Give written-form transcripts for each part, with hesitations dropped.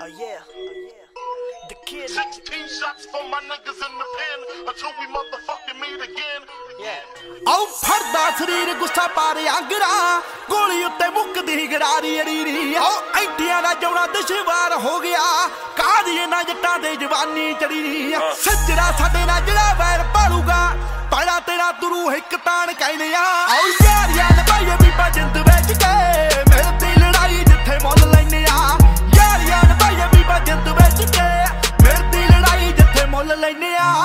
yeah. The kid. 16 shots for my niggas in the pen until we motherfucking meet again. Yeah. ਆਉ ਫੜਦਾ ਸਰੀਰ ਗੁੱਸਾ ਪਾਰੇ ਆਂਗਰਾ ਗੋਲੀ ਉੱਤੇ ਮੁੱਕਦੀ ਗਰਾਰੀ ਅੜੀਰੀ ਆਉ ਐਂਟੀਆਂ ਦਾ ਜੌਣਾ ਦੁਸ਼ਵਾਰ ਹੋ ਗਿਆ ਕਾਹਦੀ ਨਾ ਜੱਟਾਂ ਦੇ ਜਵਾਨੀ ਚੜੀ ਸੱਜਰਾ ਸਾਡੇ ਨਾਲ ਜਿਹੜਾ ਵੈਰ ਪਾਲੂਗਾ ਪਾੜਾ ਤੇਰਾ ਤੁਰੂ ਇੱਕ ਤਾਣ ਕਹਿੰਦੇ ਆ ਆਉ ਯਾਰੀਆਂ ਨਭਾਈਏ ਬੀਬਾ ਜਿੰਦ ਵਿੱਚ ਕੇ ਮੇਰੇ ਦੀ ਲੜਾਈ ਜਿੱਥੇ ਮੁੱਲ ਲੈਨੇ ਆ ਯਾਰੀਆਂ ਨਭਾਈਏ ਬੀਬਾ ਜਿੰਦ ਵਿੱਚ ਕੇ ਮੇਰੇ ਦੀ ਲੜਾਈ ਜਿੱਥੇ ਮੁੱਲ ਲੈਨੇ ਆ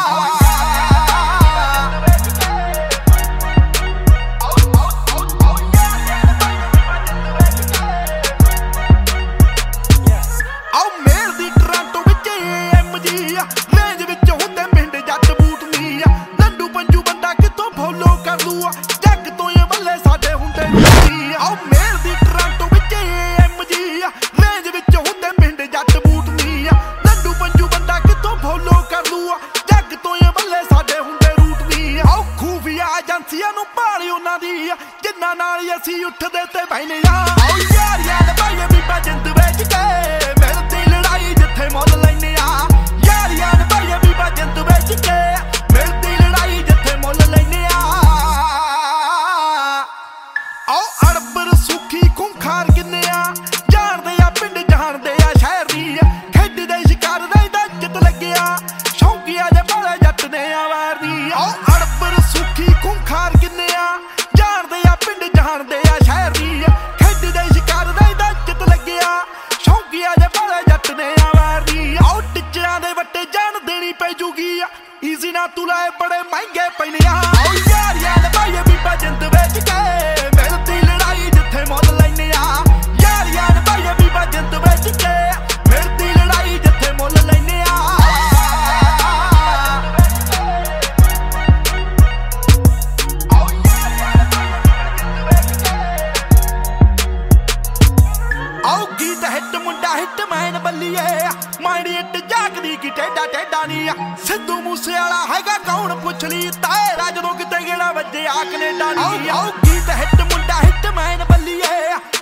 ਜਿੰਨਾ ਨਾਲ ਅਸੀਂ ਉੱਠਦੇ ਤੇ ਬਹਿਨੇ ਆ ਆਓ ਯਾਰੀਆਂ ਦੇ ਭਾਈਏ ਬੀਬਾ ਜਿੰਦ ਵਿੱਚ ਕੇ ਮੇਰੇ ਦੀ ਲੜਾਈ ਜਿੱਥੇ ਮੁੱਲ ਲੈਨੇ ਆ ਯਾਰੀਆਂ ਦੇ ਭਾਈਏ ਬੀਬਾ ਜਿੰਦ ਵਿੱਚ ਕੇ ਮੇਰੇ ਦੀ ਲੜਾਈ ਜਿੱਥੇ ਮੁੱਲ ਲੈਨੇ ਆ ਆਓ ਅੜਬਰ ਸੁਖੀ ਖੁੰਖਾਰ ਕਿੰਨੇ ਆ ਜਾਣਦੇ ਆ ਪਿੰਡ ਜਾਣਦੇ ਆ ਸ਼ਹਿਰ ਦੀ ਖੇਡਦੇ ਸ਼ਿਕਾਰ ਦਾ ਇੱਜ਼ਤ ਲੱਗਿਆ ਸ਼ੌਂਕੀਆ ਜੇ ਬਾਲੇ ਜੱਟ ਨੇ ਆ ਵਾਰ ਦੀ ਆਓ ਅੜਬਰ ਸੁਖੀ ਖੁੰਖਾਰ ਕਿੰਨੇ ਆ ਜਾਣਦੇ ਆ ਸ਼ਹਿਰ ਦੀ ਖੇਡਦੇ ਸ਼ਿਕਾਰ ਦਾ ਇੱਜ਼ਤ ਲੱਗਿਆ ਸ਼ੌਂਕੀਆ ਜੇ ਬਾਲੇ ਜੱਟ ਨੇ ਆ ਵਾਰ ਦੀ ਆਓ ਟਿੱਚਿਆਂ ਦੇ ਵੱਟੇ ਜਾਣ ਦੇਣੀ ਪੈ ਜੂਗੀ ਈਜ਼ੀ ਨਾ ਤੂੰ ਲਾਏ ਬੜੇ ਮਹਿੰਗੇ ਪੈਨੇ ਆ ਆਓ ਯਾਰੀਆਂ ਦੇ ਭਾਈਏ ਬੀਬਾ ਜਿੰਦ ਵਿੱਚ ਕੇ ਮੇਰੇ ਦੀ ਲੜਾਈ ਜਿੱਥੇ ਮੁੱਲ ਲੈਨੇ ਆ ਯਾਰੀਆਂ ਦੇ ਭਾਈਏ ਬੀਬਾ ਜਿੰਦ ਵਿੱਚ ਕੇ ਮੇਰੇ ਦੀ ਲੜਾਈ ਜਿੱਥੇ ਮੁੱਲ ਲੈਨੇ ਆ ਆਓ ਗੀਤ ਹਿੱਟ ਮੁੰਡਾ ਹਿੱਟ ਮੈਨ ਬੱਲੀਏ ਮਾਈਂਡ ਹਿੱਟ ਜਾਗਦੀ ਕੀ ਟੇਡਾ ਟੇਡਾ ਨੀ ਸਿੱਧੂ ਮੂਸੇ ਵਾਲਾ ਹੈਗਾ ਕੌਣ ਪੁੱਛ ਲਈ ਤਾਏਰਾ ਜਦੋਂ ਕਿਤੇ ਗੇੜਾ ਵੱਜੇ ਆ ਕੈਨੇਡਾ ਨੀ ਆਓ ਗੀਤ ਹਿੱਟ ਮੁੰਡਾ ਹਿੱਟ ਮੈਨ ਬੱਲੀਏ